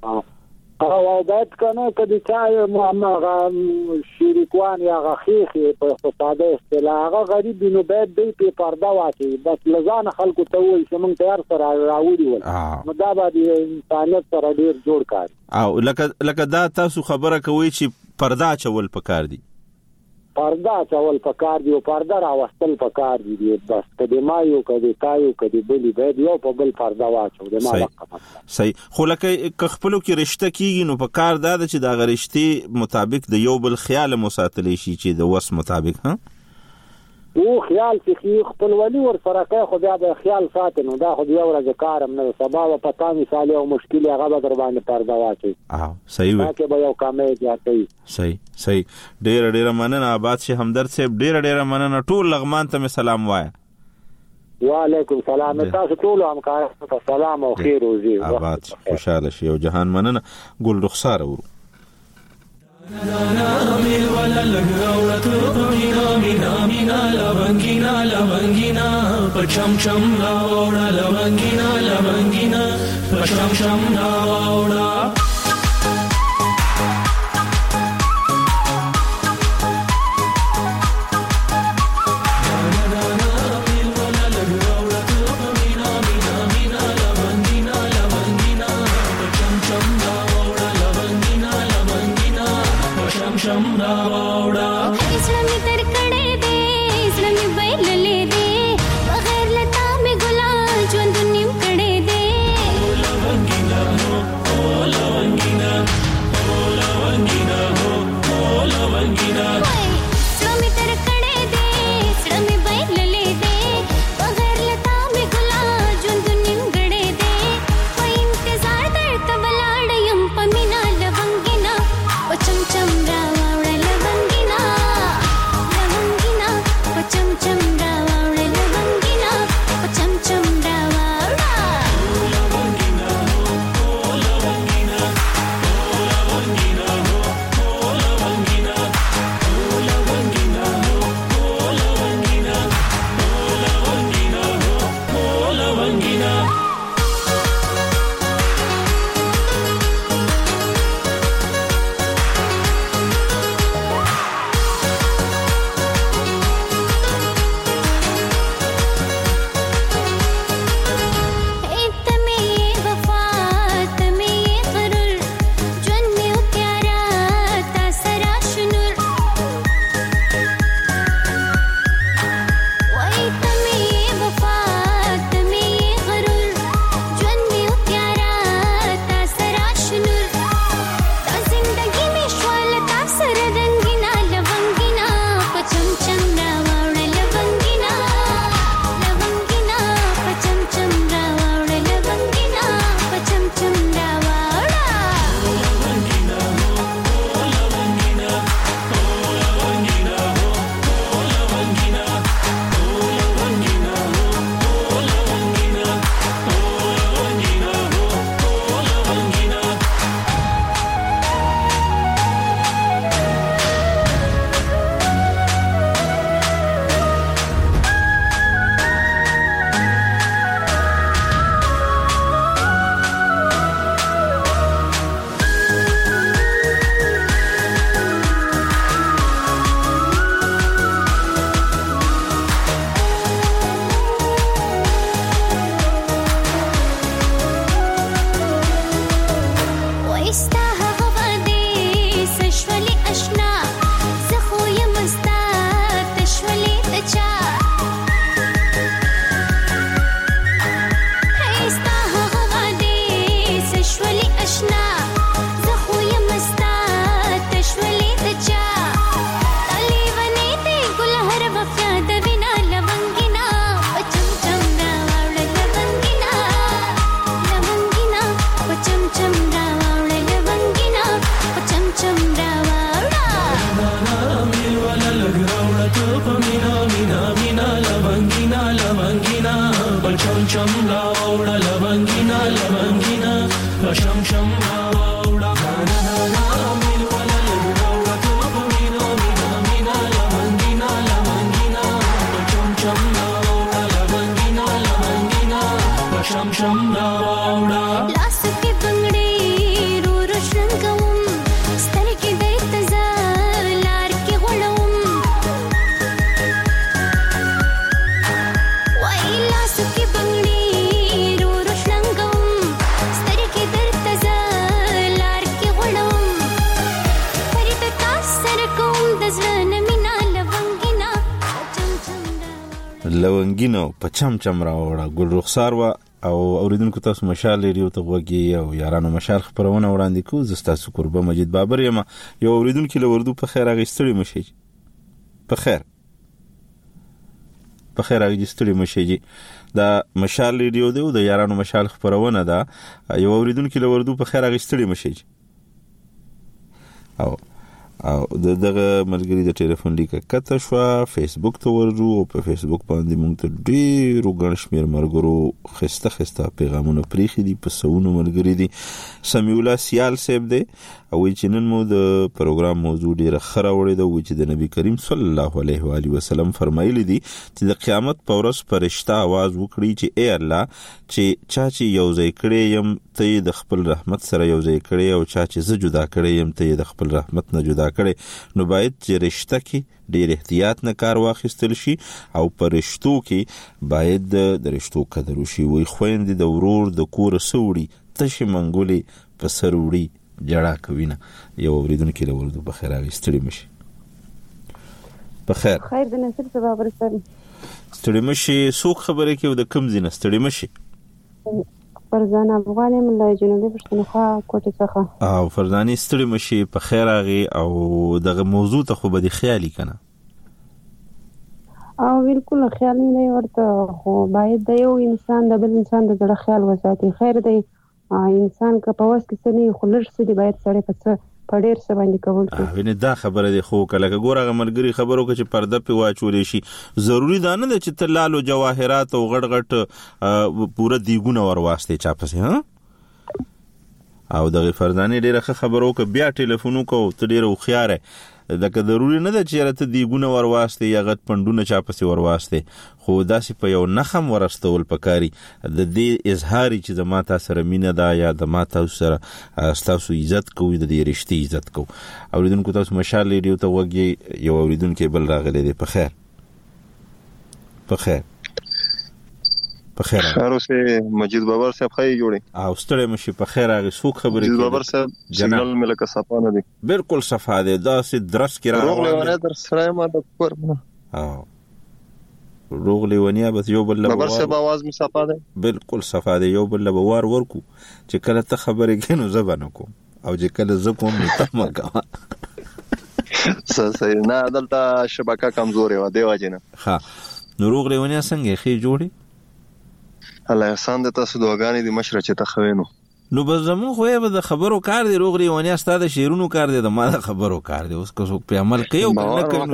او عادت کنه کدي چا محمد شریکوان یا غخيخي په خطاده اصطلاح هغه غریب نو باید دی په پرده واچي بس لزان خلکو ته وي چې مونږ تیار سره راوړي ول نو دا به انسانیت سره ډیر جوړ کار او لکه لکه دا تاسو خبره کوي چې پرده چول پکار دي پرده چول پکار دی او پرده راوستل پکار دی بس کدی ما یو کدی تایو کدی بلی باید یو په بل پرده واچو د ما وقفه صحیح. خو لکه خپلو کې رشتہ کیږي نو پکار دا چې دا غرشتي مطابق د یو بل خیال مساتلې شي چې د وس مطابق ها او خیال چې خپل ولی ور سره کوي خو بیا د خیال ساتنو دا خو یو ورځ کارم نه سبا و پتا مثال او مشکل هغه به در باندې پرده واچي. اه صحیح وي چې به یو کامې ځاتې صحیح صحیح. ډېر ډېر مننه آباد شي همدرد صاحب. ډېر ډېر مننه ټول لغمان ته سلام وایا. وعلیکم سلام. تاسو ټول همکارانو ته سلام او خیر روزي. آباد خوشاله شي او جهان مننه. ګل رخسار ورو na mil wala lagaura tu mina mina mina lavangina lavangina pacham cham laura lavangina lavangina pacham cham laura Love لونګینا بچم چم راوړه لونګینا لونګینا بچم چم راوړه نا نا مل ولا لوړه تو په مینا مینا مینا لونګینا لونګینا بچم چم راوړه لونګینا لونګینا بچم چم راوړه لاس کې بنگړي رو روشن کوم ستر کې د تزلار کې غړوم وای لاس کې بنگړي رو روشن کوم ستر کې د تزلار کې غړوم فرید تاسو سره کوم د ځن مینا لونګینا چم چم لونګینا په چم چم راوړه ګل رخسار وا او اوریدونکو تاسو مشال ریډیو ته وګورئ او یارانو مشال خبرونه وړاندې کوو زه تاسو قربه مجید بابر یم یو اوریدونکو له وردو په خیر اغستړي مشي په خیر په خیر اغستړي مشي دا مشال ریډیو دی او د یارانو مشال خبرونه ده یو اوریدونکو له وردو په خیر اغستړي مشي او او دغه ملګری د ټلیفون لیکه کته شو فیسبوک ته ورجو او په فیسبوک باندې موږ ته ډیرو ګڼ شمېر مرګرو خسته خسته پیغامونه پریخي دي په سونو ملګری دي سمیع الله سیال صاحب دی او چې نن مو د پروګرام موضوع ډیره خره وړي ده چې د نبی کریم صلی الله علیه و علیه وسلم فرمایلی دي چې د قیامت په ورځ فرشتہ आवाज وکړي چې اے الله چې چا چې یو ځای کړي يم ته د خپل رحمت سره یو ځای کړي او چا چې زه جدا کړي يم ته د خپل رحمت نه جدا کړي نو باید چې رشتہ کې ډیر احتیاط نه کار واخیستل شي او پرشتو کې باید د رشتو قدر وشي وي خويند د ورور د کور سوړي تشه منګولي په سروړي جړه کوینه یو اوریدونکو له ورته په خیر راغستړي مشي په خیر خیر د نصر سبب ورسره ستړي مشي سوق خبره کې د کم زینه ستړي مشي فرزانه افغاني من جنوبي پښتونخوا کوټه څخه او فرزانه ستړي مشي په خیر راغي او دغه موضوع ته خو به دي خیالي کنه او بالکل خیال نه ورته خو باید د یو انسان د بل انسان د زړه خیال وساتي خیر دی انسان که په واس کې سني خلل سدي باید سره په په ډیر څه باندې کول شي ویني دا خبره دی خو کله ګورغه ملګری خبرو کې چې پرده په واچولې شي ضروری ده نه چې تلالو جواهرات او غټ غټ پوره دیګونه ور واسطه چا پسې ها او دغه فرزانه ډیره خبرو کې بیا ټلیفون کو ته ډیره خواره لکه ضروری نه ده چې راته دیګونه ور واسطه یا غټ پندونه چا پسې ور واسطه خو داسې په یو نخم ورستول پکاري د دې اظهاري چې د ماته سره مینه ده یا د ماته سره تاسو عزت کوي د دې رښتې عزت کو اوریدونکو تاسو مشال ریډیو ته وګورئ یو اوریدونکو بل راغلی دی په خیر په خیر په خیر خیر اوسه مجید بابر صاحب خی جوړي او ستړي مشي په خیر هغه سوق خبرې مجید بابر صاحب سیګنال ملک صفانه دي بالکل صفا دي دا سي درس کې راغلی روغ له در سره ما د کور او روغ لیونیا بس یو بل بابر صاحب आवाज می صفا ده بالکل صفا ده یو بل بوار ورکو چې کله ته خبرې کینو زبانه کوم او چې کله ز کوم نو ته ما کا صحیح نه دلته شبکه کمزورې و دی واجنه ها نو روغ لیونیا څنګه خې جوړي الله احسان د تاسو دوغانی دي مشره چې تخوینو نو بس زمو خو به د خبرو کار دی روغري ونیا ستاده شیرونو کار دی د ما د خبرو کار دی اوس کو په عمل کوي او نه کوي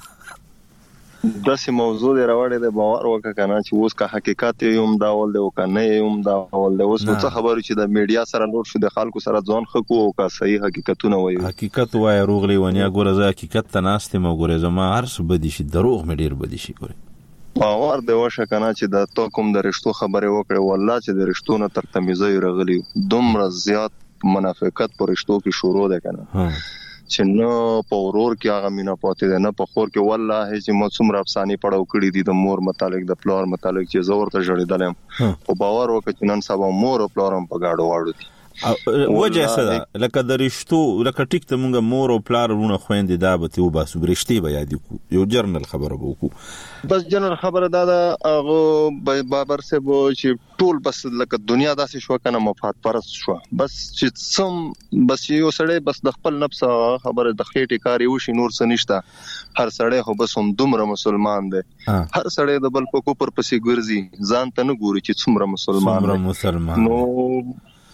داسې موضوع دی راوړی دی باور وکړه کنه چې اوس کا حقیقت یوم داول دی او کنه یوم داول دی اوس څه خبرو چې د میډیا سره نور شو د خلکو سره ځان خکو او کا صحیح حقیقتونه وایي حقیقت وایي روغري ونیا ګوره زه حقیقت تناسته مو ګوره زما هر څه بدی شي دروغ مې ډیر بدی شي ګوره باور دی وشه کنه چې د تو کوم د رښتو خبره وکړي والله چې د رښتو نه تر تمیزي رغلی دومره زیات منافقت پر رښتو کې شروع ده کنه چې نو په ورور کې هغه مینا پاتې ده نه په خور کې والله چې مو څومره افسانه پړاو کړی دي د مور متعلق د پلار متعلق چې زور ته جوړیدلم او باور وکړه چې نن سبا مور او پلارم په گاډو واړو دي وجه څه لکه د رښتو لکه ټیک ته مونږه مور او پلار ورونه خويندې دا به ته وباسو رښتې به یاد کو یو جرنل خبره وکړو بس جنرال خبره دا دا هغه بابر سے بو چې ټول بس لکه دنیا داسې شو کنه مفاد پرست شو بس چې سم بس یو سړی بس د خپل نفس خبره د خېټې کاری وشي نور څه نشته هر سړی خو بس هم دومره مسلمان دی هر سړی د بل په کوپر پسې ګرځي ځان ته نه ګوري چې څومره مسلمان مسلمان نو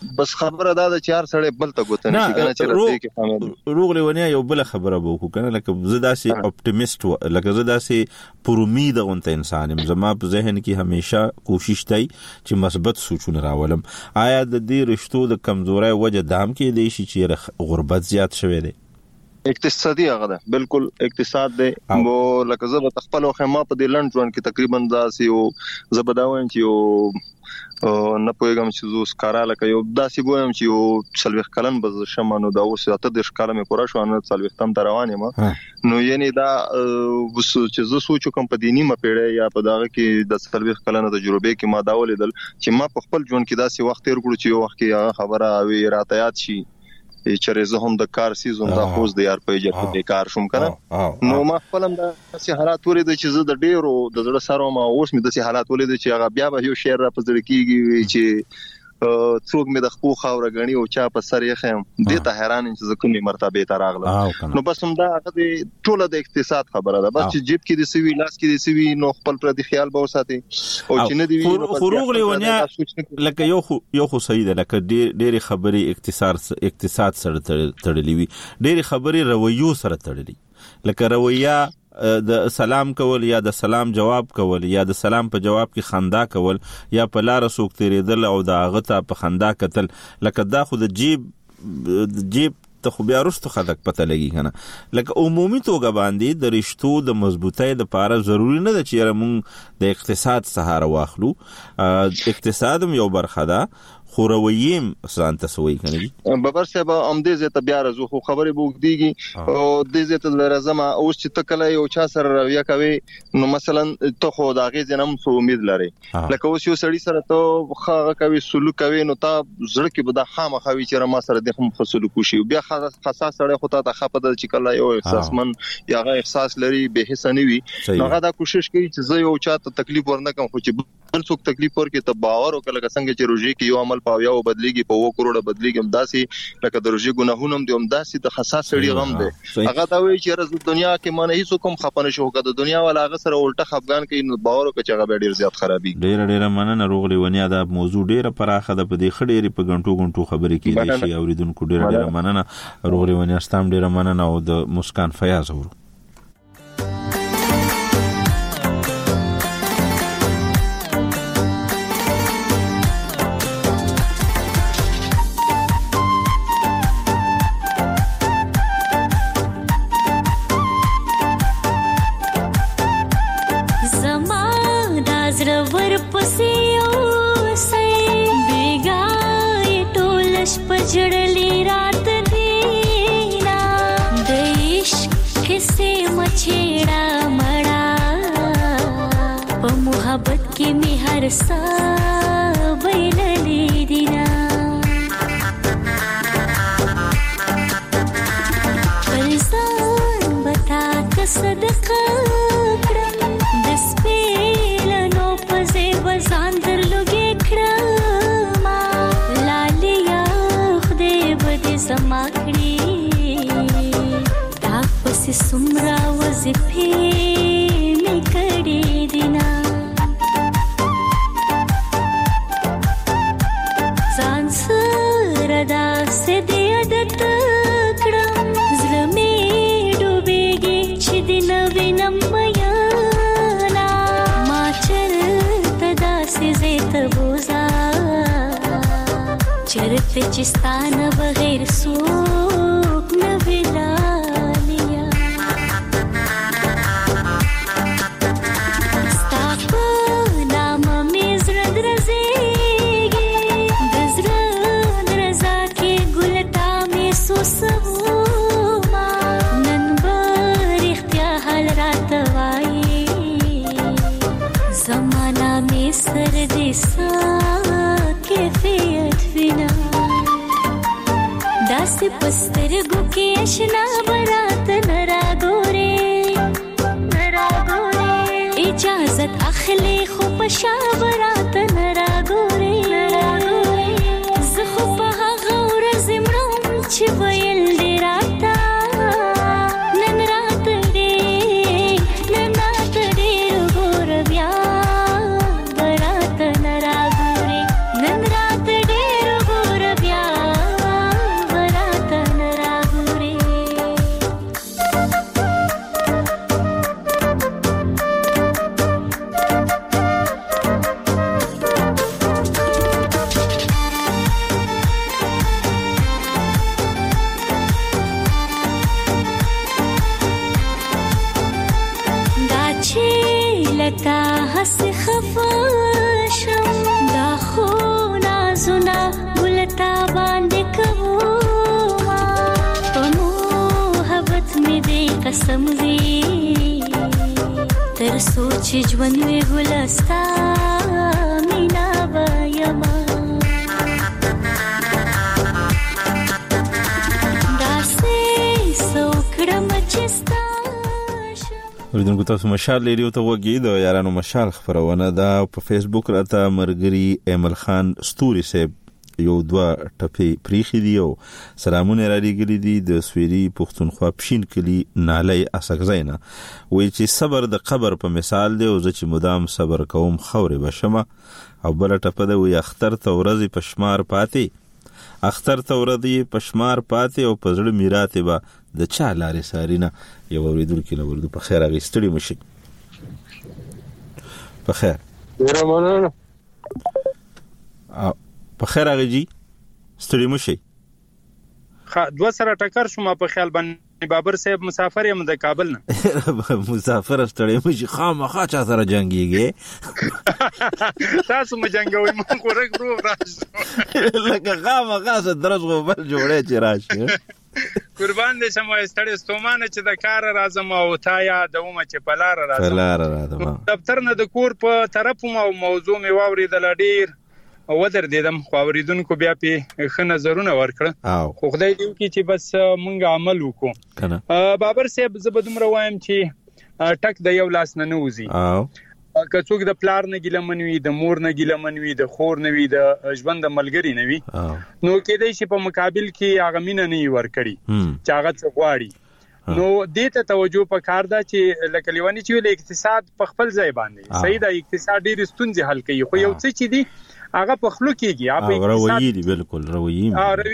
بس خبره دا ده چې هر سړی بل ته ګوتنه شي کنه چې راځي کې فهمه روغ لیونیا یو بل خبره وکړو کنه لکه زه داسې اپټیمیست لکه زه داسې پر امید غونته انسان یم زما په ذهن کې همیشه کوشش دی چې مثبت سوچونه راولم آیا د دې رشتو د کمزوري وجه دام کې دی چې غربت زیات شوی دی اقتصادي هغه ده بالکل اقتصاد دی مو لکه زه په خپل خما په دې لند ژوند کې تقریبا داسې یو زبداوم چې یو نه پوهیږم چې زه سکارا لکه یو داسې ګویم چې یو سلوخ کلن بز شمنو دا اوس اته د ښکاله مې پوره شو نو سلوخ تم تر روان یم نو یعنی دا وس چې زه سوچ کوم په دیني مپېړې یا په داغه کې د سلوخ کلن تجربه کې ما دا ولیدل چې ما په خپل ژوند کې داسې وخت تیر کړو چې یو وخت کې خبره اوی راتيات شي چې زه هم د کار سیزون د خوز د یار په اجازه د کار شوم کنه نو ما خپلم د سي حالات ولید چې زه د ډیرو د زړه سره ما اوس مې د سي حالات ولید چې هغه بیا به یو شعر را پزړ کیږي چې څوک مې د خپل خاور غنی او چا په سر یې خیم د ته حیران چې زه کومه مرتبه ته راغله نو بس هم دا هغه ټوله د اقتصاد خبره ده بس چې جیب کې د سوي لاس کې د سوي نو خپل پر د خیال به وساتي او چې نه دی خروغ لیونیا لکه یو یو خو صحیح ده لکه ډېری خبري اقتصاد اقتصاد سره تړلې وي ډېری خبري رویو سره تړلې لکه رویه د سلام کول یا د سلام جواب کول یا د سلام په جواب کې خندا کول یا په لار سوک تیریدل او د هغه ته په خندا کتل لکه دا خو د جیب جیب ته خو بیا رستو خلک پته لګي کنه لکه عمومي توګه باندې د رشتو د مضبوطۍ لپاره ضروری نه ده چې موږ د اقتصاد سهار واخلو اقتصاد یو برخه ده خو رویم ځان تسوي کنه ببر صاحب ام دې زه ته بیا راځو خو خبرې بوګديږي او دې زه ته لرزما اوس چې تکله یو چا سره رویه کوي نو مثلا ته خو دا غي زنم سو امید لري لکه اوس یو سړی سره ته خاغه کوي سلوک کوي نو تا زړه کې به دا خامخوي چې ما سره د هم سلوک وشي بیا خاصه سره خو ته خپه د چې کله یو احساس من یا غا احساس لري به حس نه وي نو غا دا کوشش کوي چې زه یو چا ته تکلیف ورنه کوم خو چې بل څوک تکلیف ورکړي ته باور وکړه لکه څنګه چې روزي کې یو عمل پاویا او بدليږي په و کروڑه بدليږي هم داسي لکه د روزي ګناهونه هم دي هم داسي د حساس سړي غم دي هغه دا وایي چې راز دنیا کې مانه هیڅ کوم خپنه شو کده دنیا ولا هغه سره الټه خفغان کوي نو باور وکړه چې هغه ډیر زیات خرابي ډیر ډیر مننه روغلی ونیا دا موضوع ډیره پراخه ده په دې خډيري په غنټو غنټو خبرې کېږي شي اوریدونکو ډیر ډیر مننه روغلی ونیا ستام ډیر مننه او د مسکان فیاض ورو सा बैलली दिना फरसान बता का सदका क्रम दस पेलनो पजे बजांदर लोगे क्रमा लालिया खुदे बदे समाकड़ी तापस सुमरा वज़िफे में कड़ी दिना चरते चिस्तान बगैर सूख न विला लिया स्ताप नाम में जरद रजेगे दजरद रजा के गुलता में सुसवमा ननबर इख्तियार रातवाई जमाना में सर्दी सा कैफियत बिना दास पस्तर गुके अशना बरात नरा गोरे नरा गोरे इजाजत अखले खो पशा बरात नरा गोरे नरा गोरे ज़खो पहा गौर ज़िमरम चिवयल डेराता नन रात डे नन रात डे गोर ब्या बरात नरा गोरे नन रात डे गोर سموي تر سوچ ژوند وی ګلستا مینا وایما داسې سوکړم چستا اوریدونکو تاسو مشال لیریو ته وګورئ د یارانو مشال خبرونه دا په فیسبوک راته مرګري ایمل خان ستوري صاحب یو دوا ټپي پریخي دی او سلامونه را لګري دي د سويري پښتونخوا پښین کلی نالي اسکزینا وای چې صبر د قبر په مثال دی او چې مدام صبر کوم خوري بشمه او بل ټپه دی وي اختر ته ورځي پشمار پاتې اختر ته ورځي پشمار پاتې او پزړه میراته با د چا لارې سارینا یو ورېدل کې نو ورته په خیر اغستړي مشي په خیر ورمنه په خیر هغه جی ستړي مشي خا دوه سره ټکر شوم په خیال باندې بابر صاحب مسافر یم د کابل نه مسافر ستړي مشي خامخا چا سره جنگيږي تاسو م جنگوي مونږ ورګ برو راځو لکه خامخا سره درځو بل جوړه چې راشي قربان دې شمه ستړي ستومانه چې د کار راځم او تا یادوم چې په لار راځم په لار راځم دفتر نه د کور په طرف مو موضوع می واوریدل ډیر او ودر دیدم خو اوریدونکو بیا په ښه نظرونه ورکړه خو خدای دې وکړي چې بس مونږ عمل وکړو بابر صاحب زبدوم روایم چې ټک د یو لاس نه نوځي که څوک د پلار نه ګیله منوي د مور نه ګیله منوي د خور نه وي د ژوند د ملګری نه وي نو کېدای شي په مقابل کې هغه مینه نه ورکړي چې هغه څه غواړي نو دې ته توجه پکار ده چې لکه لیوانی چې ول اقتصاد په خپل ځای باندې صحیح ده اقتصاد ډېر ستونزې حل کوي خو یو څه چې دی هغه په خلو کېږي هغه رویي دی بالکل رویي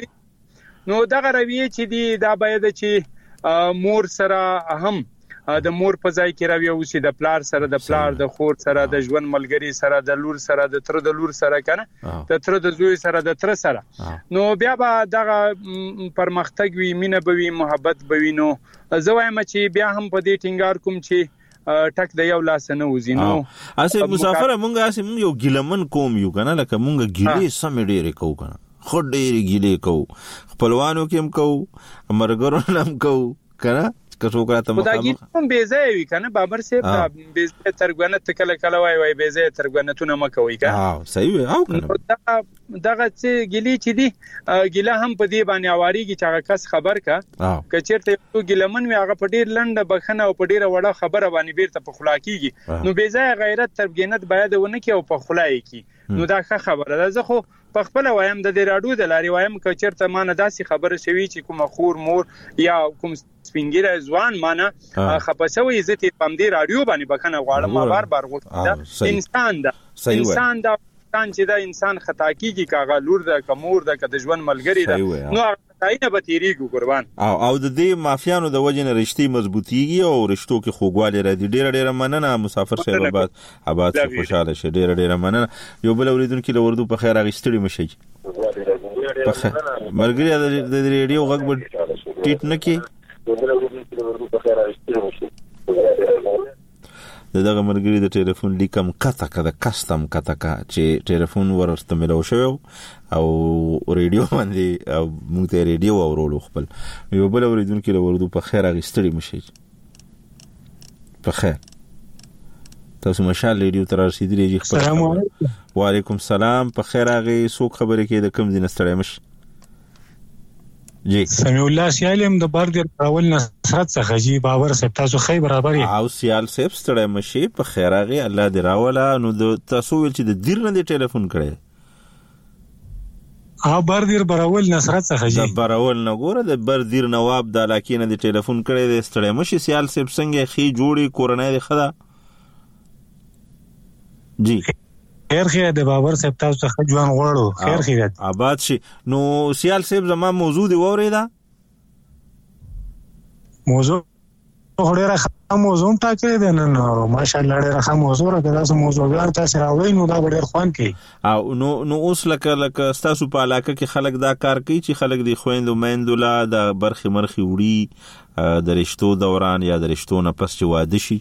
نو دغه رویه چې دی دا باید چې مور سره هم د مور په ځای کې راوي او سي د پلار سره د پلار د خور سره د ژوند ملګری سره د لور سره د تر د لور سره کنه د تر د زوی سره د تر سره نو بیا به دغه پرمختګ وي مینه به وي محبت به وي نو زه وایم چې بیا هم په دې ټینګار کوم چې ټک د یو لاس نه وزي نو اسه مسافر مونږه اسه مونږ یو ګلمن کوم یو کنه لکه مونږه ګلې سم ډېرې کو کنه خو ډېرې ګلې کو خپلوانو کې هم کو مرګرو هم کو کنه کڅو کراته مخه خدای کوم بیزای وی کنه بابر صاحب بیزای ترګونه تکل کله وای وای بیزای ترګونه تونه مکوي کنه ها صحیح وي او کنه دغه چې ګلی چې دی ګله هم په دې باندې اوریږي چې هغه کس خبر کا کچرته یو ګلمن وی هغه په ډیر لنډه بخنه او په ډیره وړه خبره باندې بیرته په خلاکیږي نو بیزای غیرت ترګنت باید ونه کې او په خلای کی نو دا ښه خبره ده زه خو په خپل وایم د دې راډیو د لاري وایم چې چرته مانه داسي خبره شوي چې کوم خور مور یا کوم سپینګره ځوان مانه خپسوي عزت پم دې راډیو باندې بخنه غواړم ما بار بار غوښته انسان ده انسان ده انسان چې دا انسان خطا کیږي کاغه لور ده کمور ده که د ژوند ملګری ده نو خدای نه به تیریږي قربان او او د دې مافیانو د وجه نه رښتې مضبوطیږي او رښتو کې خوګواله را دي ډېر ډېر مننه مسافر صاحب آباد آباد خوشاله شه ډېر ډېر مننه یو بل اوریدونکو له وردو په خیر اغستړي مشي په خیر مرګري د ریډیو غږ ټیټ نه کی دغه مرګري د ټلیفون لیکم کته کده کستم کته کا چې ټلیفون ورسته ملو شو او ریډیو باندې او موږ ته ریډیو اورولو خپل یو بل اوریدونکو له وردو په خیر اغستړي مشي په خیر تاسو مشال ریډیو تر رسیدلی خپل السلام علیکم وعلیکم السلام په خیر اغه څوک خبرې کې د کم دین ستړی مش جی سمي الله سیالم د بار د راول نصرت څخه جی باور صاحب تاسو خی برابر یې او سیال صاحب ستړی مشي په خیر اغه الله دې راولا نو د تاسو ول چې د دیر نه دی ټلیفون کړي ها بار دیر براول نصرت څخه جی د براول نه ګوره د بر دیر نواب د علاقې نه دی ټلیفون کړي د ستړی مشي سیال صاحب څنګه خي جوړي کورنۍ د خدا جی خیر خیر د بابر صاحب تاسو څخه ځوان غواړو خیر خیر آباد شي نو سیال صاحب زما موضوع دی وریدا موضوع ډیره ښه موضوع ټاکلې ده نن ماشاءالله ډیره ښه موضوع راته تاسو موضوعګار تاسو راوړئ نو دا ډیر خوان کوي او نو نو اوس لکه لکه تاسو په علاقه کې خلک دا کار کوي چې خلک دی خويندو مېندو لا د برخي مرخي وړي د رشتو دوران یا د رشتو نه پس چې واده شي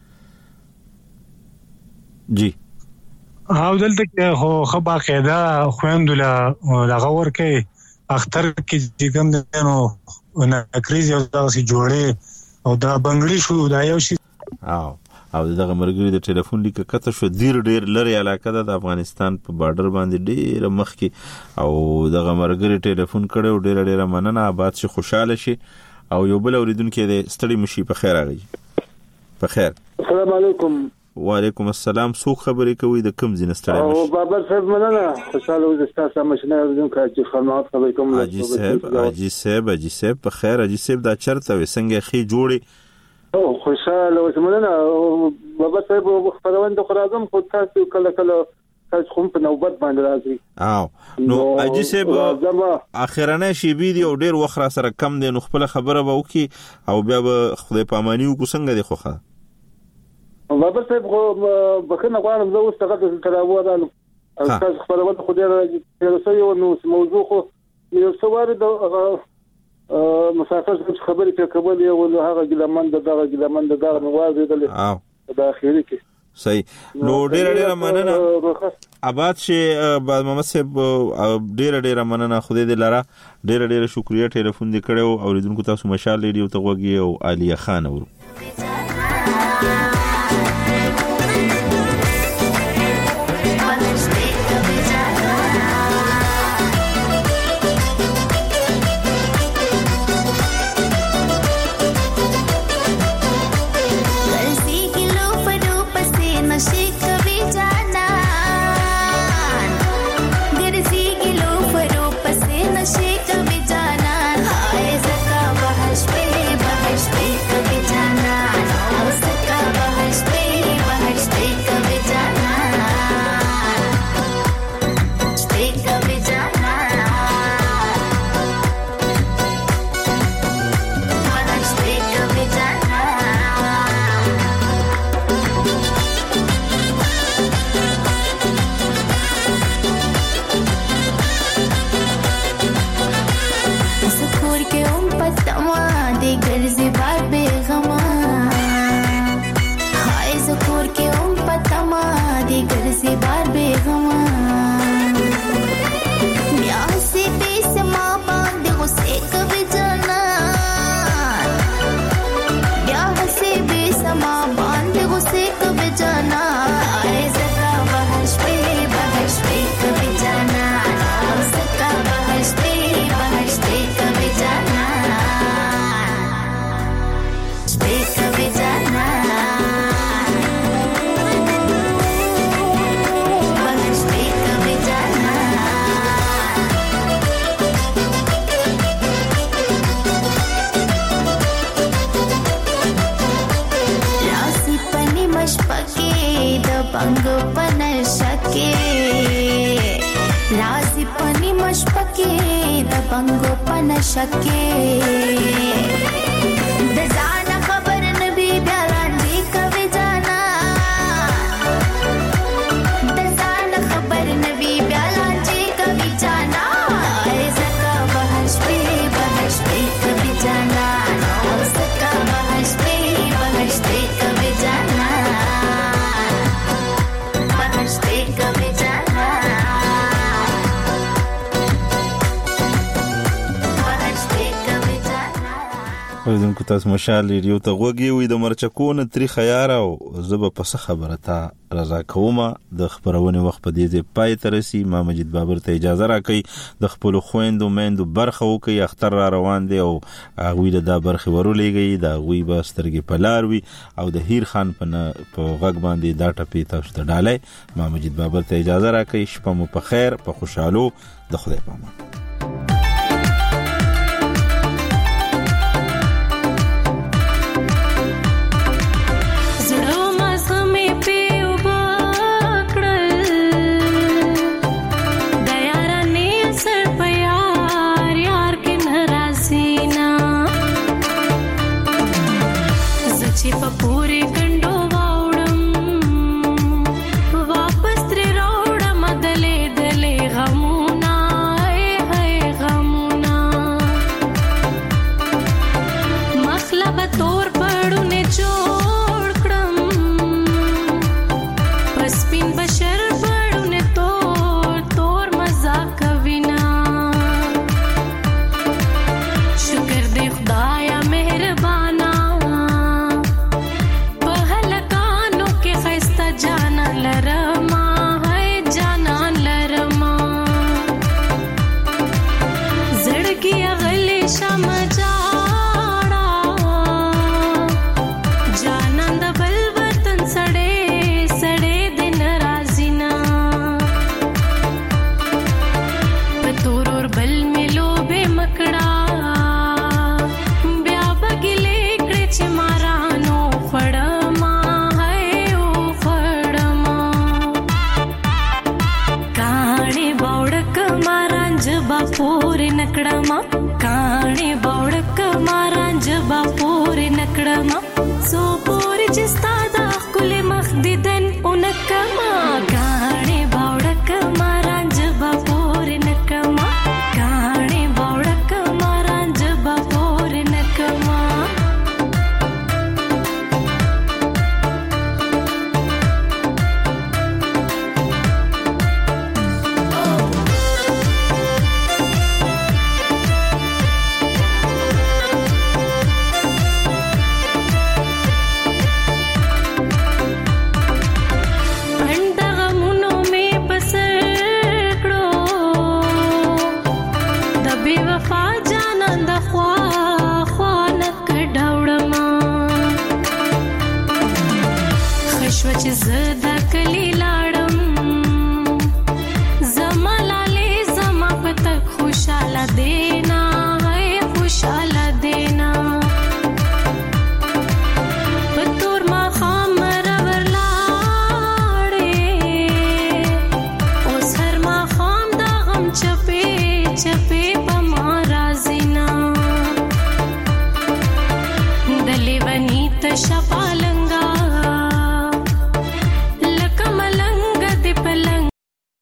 جی او دلته خو خبا قاعده خويندله دغه ورکه اختر کې چې کوم دنو نکریز یو داسې جوړې او دا بنگړي شو دا یو شي او او دغه مرګري د ټلیفون لیک کته شو ډیر ډیر لري علاقه ده د افغانستان په بارډر باندې ډیر مخ کې او دغه مرګري ټلیفون کړو ډیر ډیر مننه آباد شي خوشاله شي او یو بل اوریدونکو د ستړي مشي په خیر راغی په خیر السلام علیکم وعلیکم السلام سو خبرې کوي د کم زین ستړي مشي او بابا صاحب مننه خوشاله اوسه تاسو مشنه اوریدونکو چې خدمات کوي کوم اجي صاحب اجي صاحب اجي صاحب په خیر اجي صاحب دا چرته وسنګ خي جوړي او خوشاله اوسه مننه بابا صاحب خبروند خرازم خو تاسو کله کله تاسو کوم په نوبت باندې راځي او نو اجي صاحب اخرنه شی ویډیو ډیر وخره سره کم دی نو خپل خبره به وکي او بیا به خدای پامانیو کو څنګه دی خوخه بابا صاحب بخنه غواړم زه اوس څنګه تراوه راځم تاسو خبرونه خو دې راځي تاسو یو نو موضوع خو یو څوار د مسافر څخه خبرې کې قبول یو له هغه ګلمن دغه ګلمن دغه نوازې د داخلي کې صحیح نو ډیر ډیر مننه آباد شي بعد محمد صاحب ډیر ډیر مننه خدای دې لاره ډیر ډیر شکریا ټلیفون دې کړو او اوریدونکو تاسو مشال ریډیو ته وګورئ او عالیه خان ورو اوریدونکو تاسو مشال ریډیو ته وګورئ وي د مرچکونه تری خيار او زب په څه خبره تا رضا کومه د خبرونه وخت په دې پای ترسي ما مجید بابر ته اجازه راکړي د خپل خويندو میندو برخه وکي اختر را روان دي او غوی د برخه ورولېږي دا غوی به سترګې پلاروي او د هیر خان په غږ باندې دا ټپی تاسو ته ډالای ما مجید بابر ته اجازه راکړي شپه مو په خیر په خوشحالو د خدای په امان वापस त्रि रोड मदले दले गमुना जबा पूरे नकड़मा काने बौड़क मारां जबा पूरे नकड़मा सो पूरे जिस्ता दा कुले मखदिदन उनकमा